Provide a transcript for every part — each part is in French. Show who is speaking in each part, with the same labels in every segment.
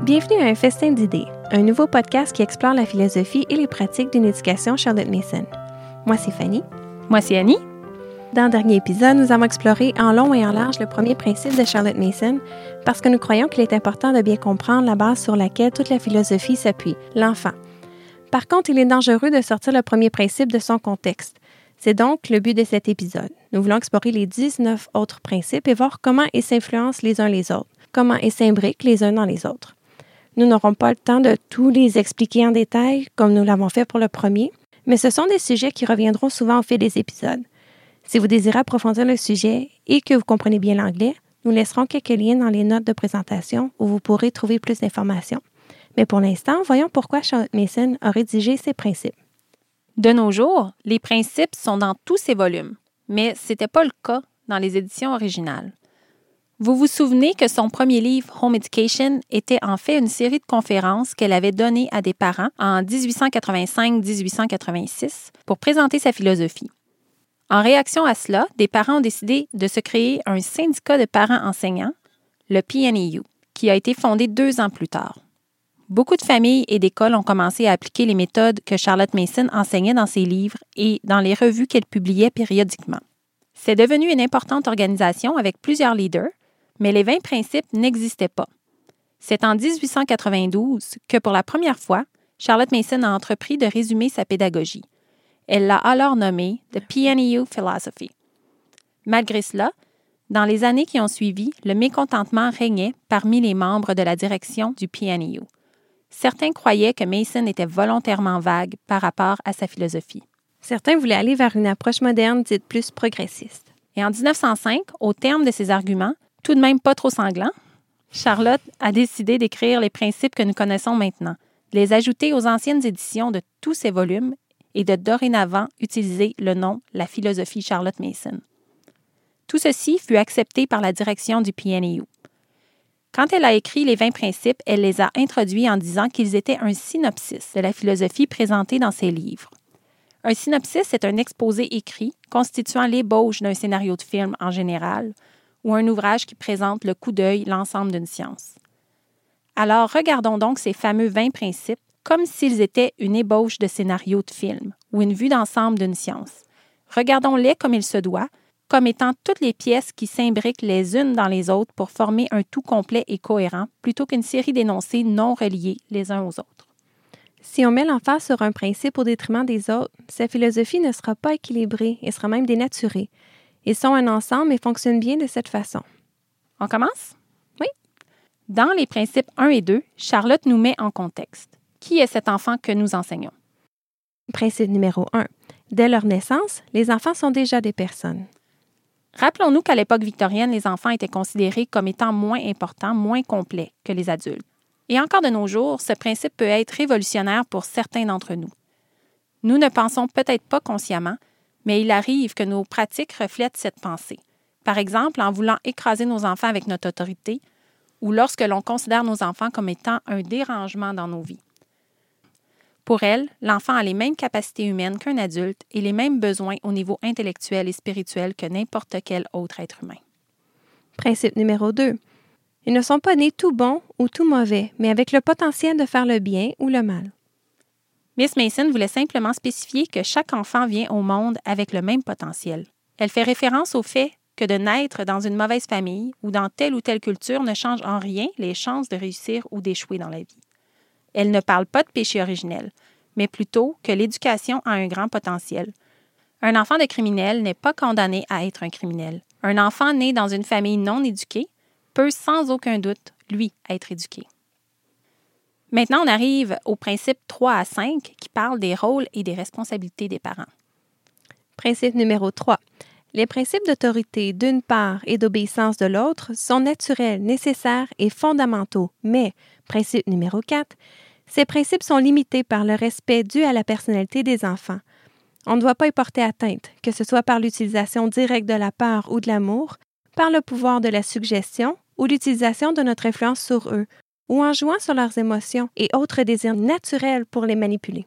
Speaker 1: Bienvenue à Un festin d'idées, un nouveau podcast qui explore la philosophie et les pratiques d'une éducation Charlotte Mason. Moi, c'est Fanny.
Speaker 2: Moi, c'est Annie.
Speaker 1: Dans le dernier épisode, nous avons exploré en long et en large le premier principe de Charlotte Mason parce que nous croyons qu'il est important de bien comprendre la base sur laquelle toute la philosophie s'appuie, l'enfant. Par contre, il est dangereux de sortir le premier principe de son contexte. C'est donc le but de cet épisode. Nous voulons explorer les 19 autres principes et voir comment ils s'influencent les uns les autres, comment ils s'imbriquent les uns dans les autres. Nous n'aurons pas le temps de tous les expliquer en détail, comme nous l'avons fait pour le premier, mais ce sont des sujets qui reviendront souvent au fil des épisodes. Si vous désirez approfondir le sujet et que vous comprenez bien l'anglais, nous laisserons quelques liens dans les notes de présentation où vous pourrez trouver plus d'informations. Mais pour l'instant, voyons pourquoi Charlotte Mason a rédigé ces principes.
Speaker 2: De nos jours, les principes sont dans tous ces volumes, mais ce n'était pas le cas dans les éditions originales. Vous vous souvenez que son premier livre, Home Education, était en fait une série de conférences qu'elle avait données à des parents en 1885-1886 pour présenter sa philosophie. En réaction à cela, des parents ont décidé de se créer un syndicat de parents enseignants, le PNEU, qui a été fondé 2 ans plus tard. Beaucoup de familles et d'écoles ont commencé à appliquer les méthodes que Charlotte Mason enseignait dans ses livres et dans les revues qu'elle publiait périodiquement. C'est devenu une importante organisation avec plusieurs leaders, mais les 20 principes n'existaient pas. C'est en 1892 que, pour la première fois, Charlotte Mason a entrepris de résumer sa pédagogie. Elle l'a alors nommé « The PNEU Philosophy ». Malgré cela, dans les années qui ont suivi, le mécontentement régnait parmi les membres de la direction du PNEU. Certains croyaient que Mason était volontairement vague par rapport à sa philosophie.
Speaker 1: Certains voulaient aller vers une approche moderne dite plus progressiste.
Speaker 2: Et en 1905, au terme de ces arguments, tout de même pas trop sanglants, Charlotte a décidé d'écrire les principes que nous connaissons maintenant, de les ajouter aux anciennes éditions de tous ces volumes et de dorénavant utiliser le nom « La philosophie Charlotte Mason ». Tout ceci fut accepté par la direction du PNEU. Quand elle a écrit les 20 principes, elle les a introduits en disant qu'ils étaient un synopsis de la philosophie présentée dans ses livres. Un synopsis est un exposé écrit constituant l'ébauche d'un scénario de film en général ou un ouvrage qui présente le coup d'œil l'ensemble d'une science. Alors, regardons donc ces fameux 20 principes comme s'ils étaient une ébauche de scénario de film ou une vue d'ensemble d'une science. Regardons-les comme il se doit, comme étant toutes les pièces qui s'imbriquent les unes dans les autres pour former un tout complet et cohérent, plutôt qu'une série d'énoncés non reliés les uns aux autres.
Speaker 1: Si on met l'emphase sur un principe au détriment des autres, sa philosophie ne sera pas équilibrée et sera même dénaturée. Ils sont un ensemble et fonctionnent bien de cette façon.
Speaker 2: On commence?
Speaker 1: Oui.
Speaker 2: Dans les principes 1 et 2, Charlotte nous met en contexte. Qui est cet enfant que nous enseignons?
Speaker 1: Principe numéro 1. Dès leur naissance, les enfants sont déjà des personnes.
Speaker 2: Rappelons-nous qu'à l'époque victorienne, les enfants étaient considérés comme étant moins importants, moins complets que les adultes. Et encore de nos jours, ce principe peut être révolutionnaire pour certains d'entre nous. Nous ne pensons peut-être pas consciemment, mais il arrive que nos pratiques reflètent cette pensée. Par exemple, en voulant écraser nos enfants avec notre autorité ou lorsque l'on considère nos enfants comme étant un dérangement dans nos vies. Pour elle, l'enfant a les mêmes capacités humaines qu'un adulte et les mêmes besoins au niveau intellectuel et spirituel que n'importe quel autre être humain.
Speaker 1: Principe numéro 2. Ils ne sont pas nés tout bons ou tout mauvais, mais avec le potentiel de faire le bien ou le mal.
Speaker 2: Miss Mason voulait simplement spécifier que chaque enfant vient au monde avec le même potentiel. Elle fait référence au fait que de naître dans une mauvaise famille ou dans telle ou telle culture ne change en rien les chances de réussir ou d'échouer dans la vie. Elle ne parle pas de péché originel, mais plutôt que l'éducation a un grand potentiel. Un enfant de criminel n'est pas condamné à être un criminel. Un enfant né dans une famille non éduquée peut sans aucun doute, lui, être éduqué. Maintenant, on arrive aux principes 3 à 5 qui parlent des rôles et des responsabilités des parents.
Speaker 1: Principe numéro 3. Les principes d'autorité d'une part et d'obéissance de l'autre sont naturels, nécessaires et fondamentaux, mais, principe numéro 4, ces principes sont limités par le respect dû à la personnalité des enfants. On ne doit pas y porter atteinte, que ce soit par l'utilisation directe de la peur ou de l'amour, par le pouvoir de la suggestion ou l'utilisation de notre influence sur eux, ou en jouant sur leurs émotions et autres désirs naturels pour les manipuler.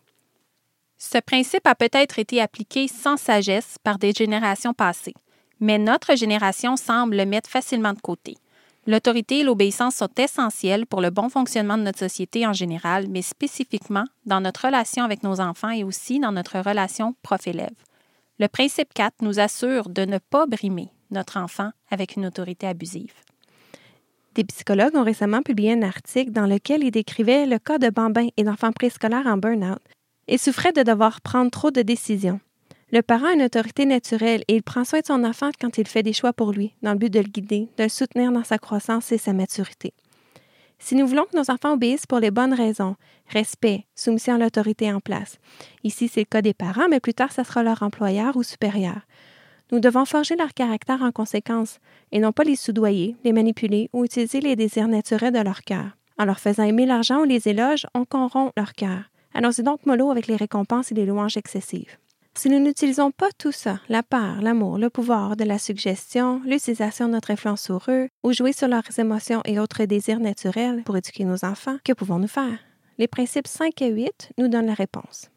Speaker 2: Ce principe a peut-être été appliqué sans sagesse par des générations passées, mais notre génération semble le mettre facilement de côté. L'autorité et l'obéissance sont essentielles pour le bon fonctionnement de notre société en général, mais spécifiquement dans notre relation avec nos enfants et aussi dans notre relation prof-élève. Le principe 4 nous assure de ne pas brimer notre enfant avec une autorité abusive.
Speaker 1: Des psychologues ont récemment publié un article dans lequel ils décrivaient le cas de bambins et d'enfants préscolaires en burn-out. Ils souffraient de devoir prendre trop de décisions. Le parent a une autorité naturelle et il prend soin de son enfant quand il fait des choix pour lui, dans le but de le guider, de le soutenir dans sa croissance et sa maturité. Si nous voulons que nos enfants obéissent pour les bonnes raisons, respect, soumission à l'autorité en place, ici c'est le cas des parents, mais plus tard ça sera leur employeur ou supérieur, nous devons forger leur caractère en conséquence et non pas les soudoyer, les manipuler ou utiliser les désirs naturels de leur cœur. En leur faisant aimer l'argent ou les éloges, on corrompt leur cœur. Allons-y donc mollo avec les récompenses et les louanges excessives. Si nous n'utilisons pas tout ça, la peur, l'amour, le pouvoir de la suggestion, l'utilisation de notre influence sur eux, ou jouer sur leurs émotions et autres désirs naturels pour éduquer nos enfants, que pouvons-nous faire? Les principes 5 et 8 nous donnent la réponse.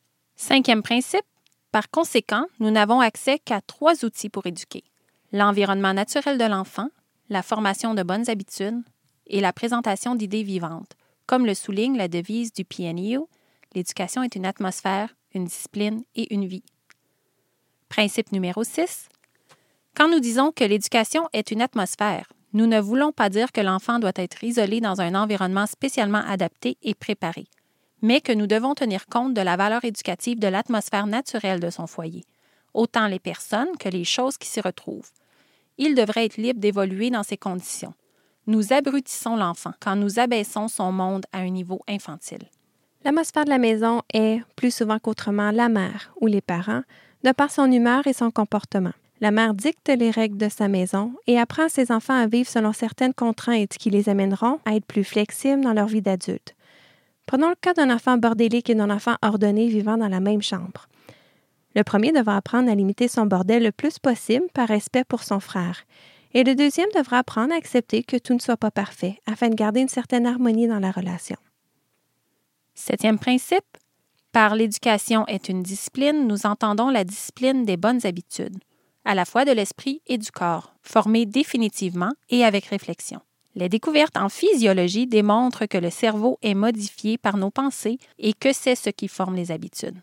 Speaker 2: 5e principe. Par conséquent, nous n'avons accès qu'à 3 outils pour éduquer. L'environnement naturel de l'enfant, la formation de bonnes habitudes et la présentation d'idées vivantes. Comme le souligne la devise du PNU, l'éducation est une atmosphère, une discipline et une vie. Principe numéro 6. Quand nous disons que l'éducation est une atmosphère, nous ne voulons pas dire que l'enfant doit être isolé dans un environnement spécialement adapté et préparé, mais que nous devons tenir compte de la valeur éducative de l'atmosphère naturelle de son foyer, autant les personnes que les choses qui s'y retrouvent. Il devrait être libre d'évoluer dans ces conditions. Nous abrutissons l'enfant quand nous abaissons son monde à un niveau infantile.
Speaker 1: L'atmosphère de la maison est, plus souvent qu'autrement, la mère ou les parents, de par son humeur et son comportement. La mère dicte les règles de sa maison et apprend à ses enfants à vivre selon certaines contraintes qui les amèneront à être plus flexibles dans leur vie d'adulte. Prenons le cas d'un enfant bordélique et d'un enfant ordonné vivant dans la même chambre. Le premier devra apprendre à limiter son bordel le plus possible par respect pour son frère, et le deuxième devra apprendre à accepter que tout ne soit pas parfait afin de garder une certaine harmonie dans la relation.
Speaker 2: 7e principe. Par l'éducation est une discipline, nous entendons la discipline des bonnes habitudes, à la fois de l'esprit et du corps, formée définitivement et avec réflexion. Les découvertes en physiologie démontrent que le cerveau est modifié par nos pensées et que c'est ce qui forme les habitudes.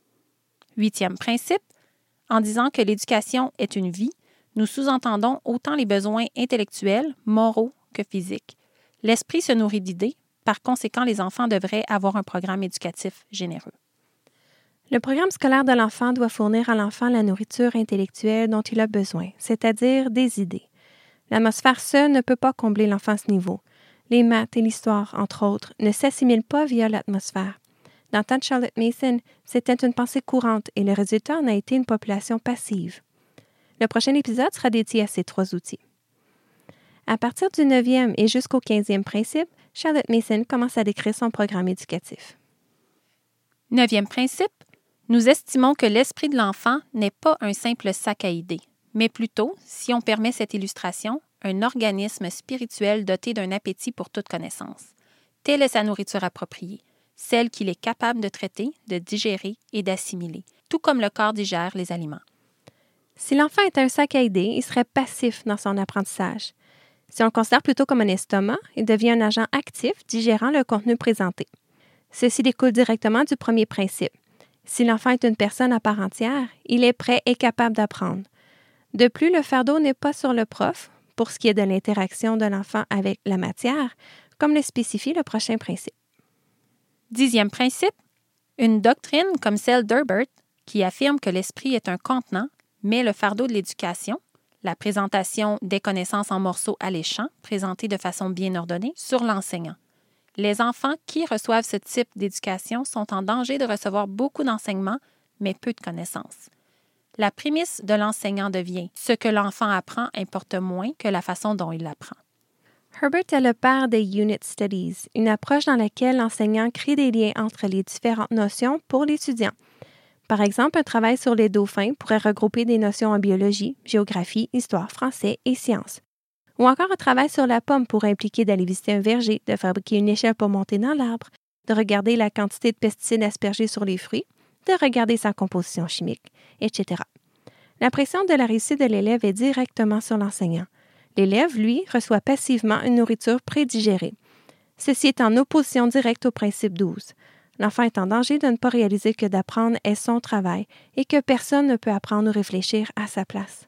Speaker 2: 8e principe. En disant que l'éducation est une vie, nous sous-entendons autant les besoins intellectuels, moraux que physiques. L'esprit se nourrit d'idées. Par conséquent, les enfants devraient avoir un programme éducatif généreux.
Speaker 1: Le programme scolaire de l'enfant doit fournir à l'enfant la nourriture intellectuelle dont il a besoin, c'est-à-dire des idées. L'atmosphère seule ne peut pas combler l'enfant à ce niveau. Les maths et l'histoire, entre autres, ne s'assimilent pas via l'atmosphère. Dans le temps de Charlotte Mason, c'était une pensée courante et le résultat en a été une population passive. Le prochain épisode sera dédié à ces 3 outils. À partir du 9e et jusqu'au 15e principe, Charlotte Mason commence à décrire son programme éducatif.
Speaker 2: 9e principe. Nous estimons que l'esprit de l'enfant n'est pas un simple sac à idées, mais plutôt, si on permet cette illustration, un organisme spirituel doté d'un appétit pour toute connaissance. Telle est sa nourriture appropriée, celle qu'il est capable de traiter, de digérer et d'assimiler, tout comme le corps digère les aliments.
Speaker 1: Si l'enfant est un sac à idées, il serait passif dans son apprentissage. Si on le considère plutôt comme un estomac, il devient un agent actif digérant le contenu présenté. Ceci découle directement du premier principe. Si l'enfant est une personne à part entière, il est prêt et capable d'apprendre. De plus, le fardeau n'est pas sur le prof, pour ce qui est de l'interaction de l'enfant avec la matière, comme le spécifie le prochain principe.
Speaker 2: 10e principe. Une doctrine comme celle d'Herbert, qui affirme que l'esprit est un contenant, met le fardeau de l'éducation, la présentation des connaissances en morceaux alléchants, présentés de façon bien ordonnée, sur l'enseignant. Les enfants qui reçoivent ce type d'éducation sont en danger de recevoir beaucoup d'enseignements, mais peu de connaissances. La prémisse de l'enseignant devient « ce que l'enfant apprend importe moins que la façon dont il l'apprend ».
Speaker 1: Herbert est le père des Unit Studies, une approche dans laquelle l'enseignant crée des liens entre les différentes notions pour l'étudiant. Par exemple, un travail sur les dauphins pourrait regrouper des notions en biologie, géographie, histoire, français et sciences. Ou encore un travail sur la pomme pourrait impliquer d'aller visiter un verger, de fabriquer une échelle pour monter dans l'arbre, de regarder la quantité de pesticides aspergés sur les fruits, de regarder sa composition chimique, etc. La pression de la réussite de l'élève est directement sur l'enseignant. L'élève, lui, reçoit passivement une nourriture prédigérée. Ceci est en opposition directe au principe 12. L'enfant est en danger de ne pas réaliser que d'apprendre est son travail et que personne ne peut apprendre ou réfléchir à sa place.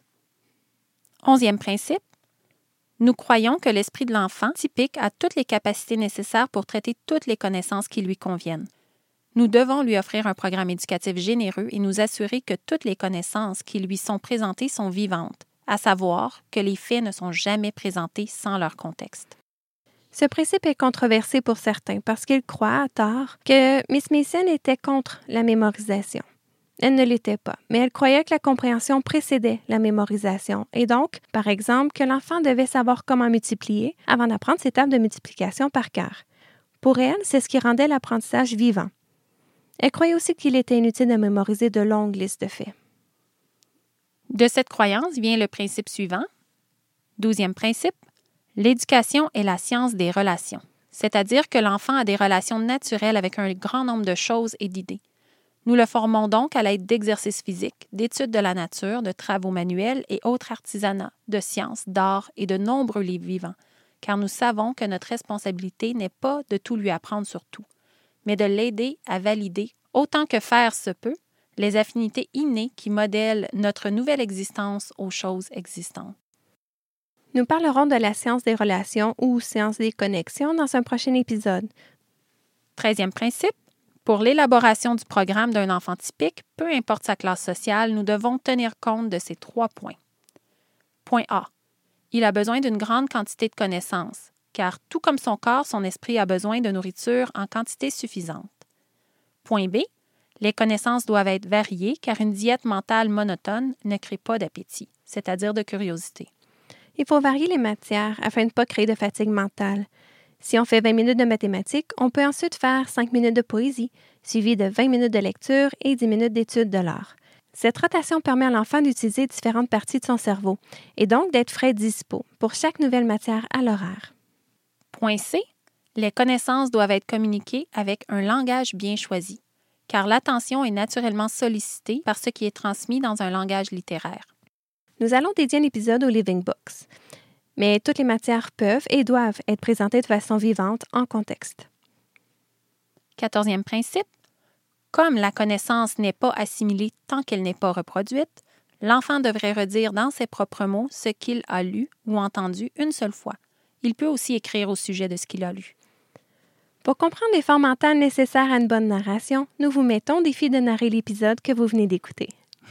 Speaker 2: 11e principe. Nous croyons que l'esprit de l'enfant typique a toutes les capacités nécessaires pour traiter toutes les connaissances qui lui conviennent. Nous devons lui offrir un programme éducatif généreux et nous assurer que toutes les connaissances qui lui sont présentées sont vivantes, à savoir que les faits ne sont jamais présentés sans leur contexte.
Speaker 1: Ce principe est controversé pour certains parce qu'ils croient, à tort, que Miss Mason était contre la mémorisation. Elle ne l'était pas, mais elle croyait que la compréhension précédait la mémorisation et donc, par exemple, que l'enfant devait savoir comment multiplier avant d'apprendre ses tables de multiplication par cœur. Pour elle, c'est ce qui rendait l'apprentissage vivant. Elle croyait aussi qu'il était inutile de mémoriser de longues listes de faits.
Speaker 2: De cette croyance vient le principe suivant. 12e principe. L'éducation est la science des relations, c'est-à-dire que l'enfant a des relations naturelles avec un grand nombre de choses et d'idées. Nous le formons donc à l'aide d'exercices physiques, d'études de la nature, de travaux manuels et autres artisanats, de sciences, d'art et de nombreux livres vivants, car nous savons que notre responsabilité n'est pas de tout lui apprendre sur tout, mais de l'aider à valider, autant que faire se peut, les affinités innées qui modèlent notre nouvelle existence aux choses existantes.
Speaker 1: Nous parlerons de la science des relations ou science des connexions dans un prochain épisode.
Speaker 2: 13e principe. Pour l'élaboration du programme d'un enfant typique, peu importe sa classe sociale, nous devons tenir compte de ces 3 points. Point A. Il a besoin d'une grande quantité de connaissances, car tout comme son corps, son esprit a besoin de nourriture en quantité suffisante. Point B. Les connaissances doivent être variées, car une diète mentale monotone ne crée pas d'appétit, c'est-à-dire de curiosité.
Speaker 1: Il faut varier les matières afin de ne pas créer de fatigue mentale. Si on fait 20 minutes de mathématiques, on peut ensuite faire 5 minutes de poésie, suivi de 20 minutes de lecture et 10 minutes d'étude de l'art. Cette rotation permet à l'enfant d'utiliser différentes parties de son cerveau et donc d'être frais dispo pour chaque nouvelle matière à l'horaire.
Speaker 2: Point C. Les connaissances doivent être communiquées avec un langage bien choisi, car l'attention est naturellement sollicitée par ce qui est transmis dans un langage littéraire.
Speaker 1: Nous allons dédier un épisode aux Living Books, mais toutes les matières peuvent et doivent être présentées de façon vivante en contexte.
Speaker 2: 14e principe. Comme la connaissance n'est pas assimilée tant qu'elle n'est pas reproduite, l'enfant devrait redire dans ses propres mots ce qu'il a lu ou entendu une seule fois. Il peut aussi écrire au sujet de ce qu'il a lu.
Speaker 1: Pour comprendre l'effort mental nécessaire à une bonne narration, nous vous mettons au défi de narrer l'épisode que vous venez d'écouter.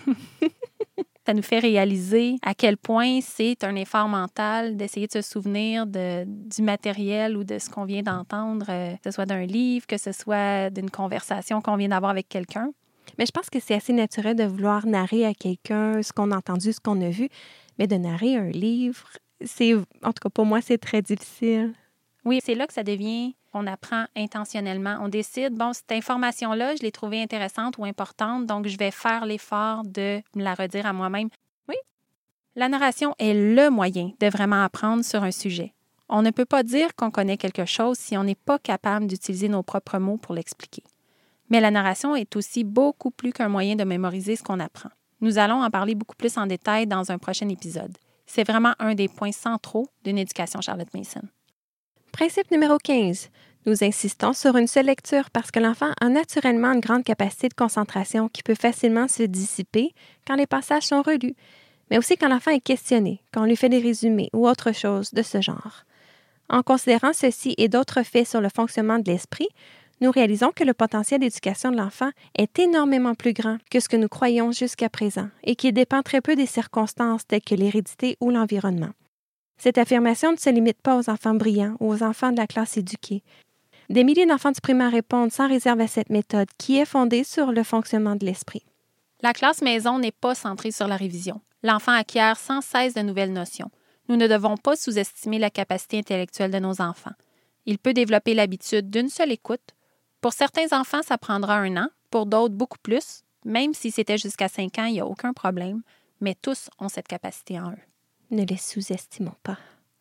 Speaker 2: Ça nous fait réaliser à quel point c'est un effort mental d'essayer de se souvenir du matériel ou de ce qu'on vient d'entendre, que ce soit d'un livre, que ce soit d'une conversation qu'on vient d'avoir avec quelqu'un.
Speaker 1: Mais je pense que c'est assez naturel de vouloir narrer à quelqu'un ce qu'on a entendu, ce qu'on a vu, mais de narrer un livre, en tout cas pour moi, c'est très difficile.
Speaker 2: Oui, c'est là que ça devient, on apprend intentionnellement. On décide, bon, cette information-là, je l'ai trouvée intéressante ou importante, donc je vais faire l'effort de me la redire à moi-même. Oui. La narration est le moyen de vraiment apprendre sur un sujet. On ne peut pas dire qu'on connaît quelque chose si on n'est pas capable d'utiliser nos propres mots pour l'expliquer. Mais la narration est aussi beaucoup plus qu'un moyen de mémoriser ce qu'on apprend. Nous allons en parler beaucoup plus en détail dans un prochain épisode. C'est vraiment un des points centraux d'une éducation Charlotte Mason.
Speaker 1: Principe numéro 15. Nous insistons sur une seule lecture parce que l'enfant a naturellement une grande capacité de concentration qui peut facilement se dissiper quand les passages sont relus, mais aussi quand l'enfant est questionné, quand on lui fait des résumés ou autre chose de ce genre. En considérant ceci et d'autres faits sur le fonctionnement de l'esprit, nous réalisons que le potentiel d'éducation de l'enfant est énormément plus grand que ce que nous croyons jusqu'à présent et qu'il dépend très peu des circonstances telles que l'hérédité ou l'environnement. Cette affirmation ne se limite pas aux enfants brillants ou aux enfants de la classe éduquée. Des milliers d'enfants du primaire répondent sans réserve à cette méthode qui est fondée sur le fonctionnement de l'esprit.
Speaker 2: La classe maison n'est pas centrée sur la révision. L'enfant acquiert sans cesse de nouvelles notions. Nous ne devons pas sous-estimer la capacité intellectuelle de nos enfants. Il peut développer l'habitude d'une seule écoute. Pour certains enfants, ça prendra 1 an, pour d'autres beaucoup plus. Même si c'était jusqu'à 5 ans, il n'y a aucun problème, mais tous ont cette capacité en eux.
Speaker 1: Ne les sous-estimons pas.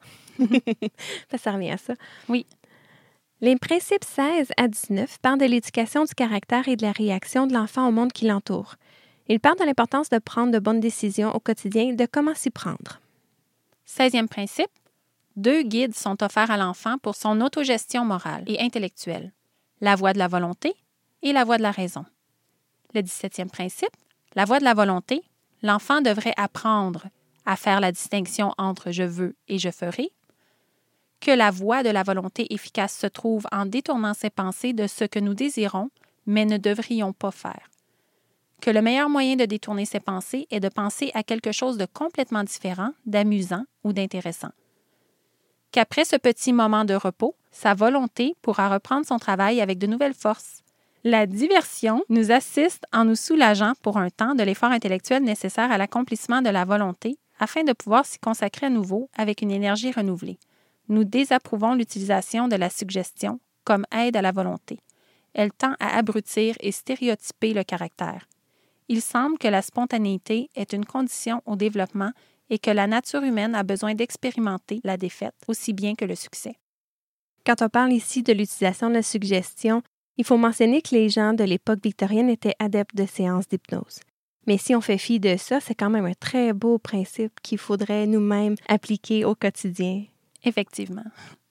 Speaker 1: Ça revient à ça.
Speaker 2: Oui.
Speaker 1: Les principes 16 à 19 parlent de l'éducation du caractère et de la réaction de l'enfant au monde qui l'entoure. Ils parlent de l'importance de prendre de bonnes décisions au quotidien et de comment s'y prendre.
Speaker 2: 16e principe, 2 guides sont offerts à l'enfant pour son autogestion morale et intellectuelle, la voie de la volonté et la voie de la raison. Le 17e principe, la voie de la volonté, l'enfant devrait apprendre à faire la distinction entre « je veux » et « je ferai », que la voie de la volonté efficace se trouve en détournant ses pensées de ce que nous désirons, mais ne devrions pas faire, que le meilleur moyen de détourner ses pensées est de penser à quelque chose de complètement différent, d'amusant ou d'intéressant, qu'après ce petit moment de repos, sa volonté pourra reprendre son travail avec de nouvelles forces. La diversion nous assiste en nous soulageant pour un temps de l'effort intellectuel nécessaire à l'accomplissement de la volonté afin de pouvoir s'y consacrer à nouveau avec une énergie renouvelée. Nous désapprouvons l'utilisation de la suggestion comme aide à la volonté. Elle tend à abrutir et stéréotyper le caractère. Il semble que la spontanéité est une condition au développement et que la nature humaine a besoin d'expérimenter la défaite aussi bien que le succès.
Speaker 1: Quand on parle ici de l'utilisation de la suggestion, il faut mentionner que les gens de l'époque victorienne étaient adeptes de séances d'hypnose. Mais si on fait fi de ça, c'est quand même un très beau principe qu'il faudrait nous-mêmes appliquer au quotidien.
Speaker 2: Effectivement.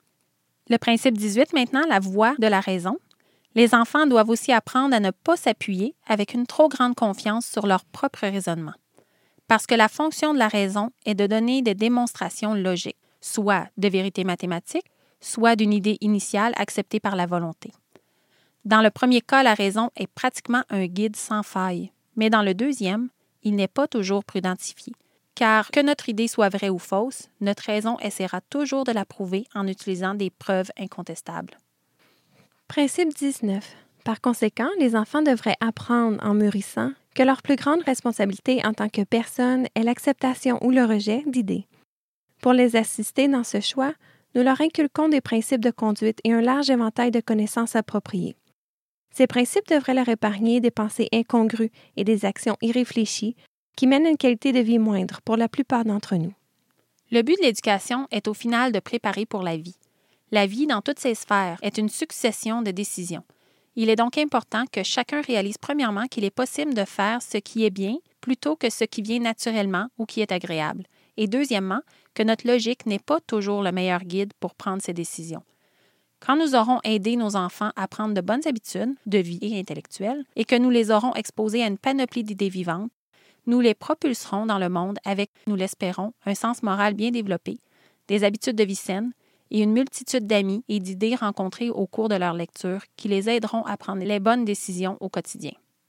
Speaker 2: Le principe 18, maintenant, la voie de la raison. Les enfants doivent aussi apprendre à ne pas s'appuyer avec une trop grande confiance sur leur propre raisonnement. Parce que la fonction de la raison est de donner des démonstrations logiques, soit de vérité mathématique, soit d'une idée initiale acceptée par la volonté. Dans le premier cas, la raison est pratiquement un guide sans faille, mais dans le deuxième, il n'est pas toujours prudentifié. Car que notre idée soit vraie ou fausse, notre raison essaiera toujours de la prouver en utilisant des preuves incontestables.
Speaker 1: Principe 19. Par conséquent, les enfants devraient apprendre en mûrissant que leur plus grande responsabilité en tant que personne est l'acceptation ou le rejet d'idées. Pour les assister dans ce choix, nous leur inculquons des principes de conduite et un large éventail de connaissances appropriées. Ces principes devraient leur épargner des pensées incongrues et des actions irréfléchies qui mènent à une qualité de vie moindre pour la plupart d'entre nous.
Speaker 2: Le but de l'éducation est au final de préparer pour la vie. La vie, dans toutes ses sphères, est une succession de décisions. Il est donc important que chacun réalise premièrement qu'il est possible de faire ce qui est bien plutôt que ce qui vient naturellement ou qui est agréable. Et deuxièmement, que notre logique n'est pas toujours le meilleur guide pour prendre ces décisions. Quand nous aurons aidé nos enfants à prendre de bonnes habitudes de vie et intellectuelles et que nous les aurons exposés à une panoplie d'idées vivantes, nous les propulserons dans le monde avec, nous l'espérons, un sens moral bien développé, des habitudes de vie saines et une multitude d'amis et d'idées rencontrées au cours de leur lecture qui les aideront à prendre les bonnes décisions au quotidien.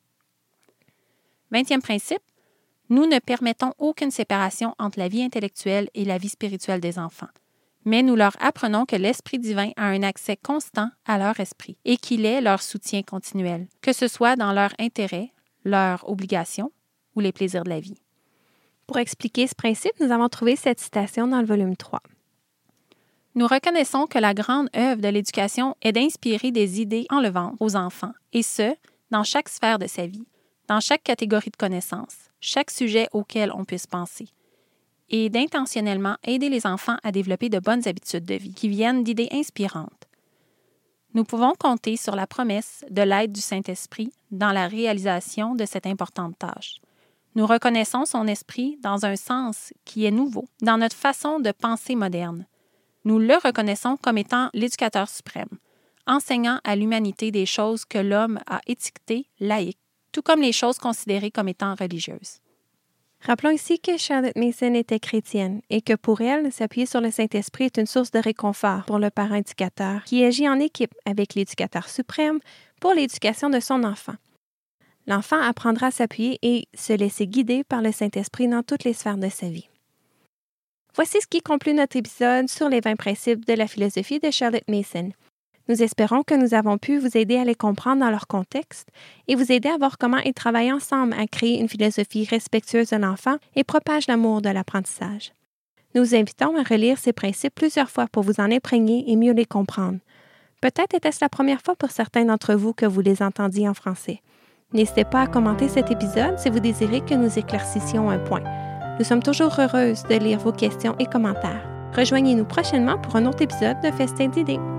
Speaker 2: 20e principe, nous ne permettons aucune séparation entre la vie intellectuelle et la vie spirituelle des enfants, mais nous leur apprenons que l'Esprit divin a un accès constant à leur esprit et qu'il est leur soutien continuel, que ce soit dans leur intérêt, leurs obligations ou les plaisirs de la vie.
Speaker 1: Pour expliquer ce principe, nous avons trouvé cette citation dans le volume 3.
Speaker 2: Nous reconnaissons que la grande œuvre de l'éducation est d'inspirer des idées enlevantes aux enfants, et ce, dans chaque sphère de sa vie, dans chaque catégorie de connaissances, chaque sujet auquel on puisse penser, et d'intentionnellement aider les enfants à développer de bonnes habitudes de vie qui viennent d'idées inspirantes. Nous pouvons compter sur la promesse de l'aide du Saint-Esprit dans la réalisation de cette importante tâche. Nous reconnaissons son esprit dans un sens qui est nouveau, dans notre façon de penser moderne. Nous le reconnaissons comme étant l'éducateur suprême, enseignant à l'humanité des choses que l'homme a étiquetées laïques, tout comme les choses considérées comme étant religieuses.
Speaker 1: Rappelons ici que Charlotte Mason était chrétienne et que pour elle, s'appuyer sur le Saint-Esprit est une source de réconfort pour le parent éducateur qui agit en équipe avec l'éducateur suprême pour l'éducation de son enfant. L'enfant apprendra à s'appuyer et se laisser guider par le Saint-Esprit dans toutes les sphères de sa vie. Voici ce qui conclut notre épisode sur les 20 principes de la philosophie de Charlotte Mason. Nous espérons que nous avons pu vous aider à les comprendre dans leur contexte et vous aider à voir comment ils travaillent ensemble à créer une philosophie respectueuse de l'enfant et propage l'amour de l'apprentissage. Nous vous invitons à relire ces principes plusieurs fois pour vous en imprégner et mieux les comprendre. Peut-être était-ce la première fois pour certains d'entre vous que vous les entendiez en français. N'hésitez pas à commenter cet épisode si vous désirez que nous éclaircissions un point. Nous sommes toujours heureuses de lire vos questions et commentaires. Rejoignez-nous prochainement pour un autre épisode de Festin d'idées.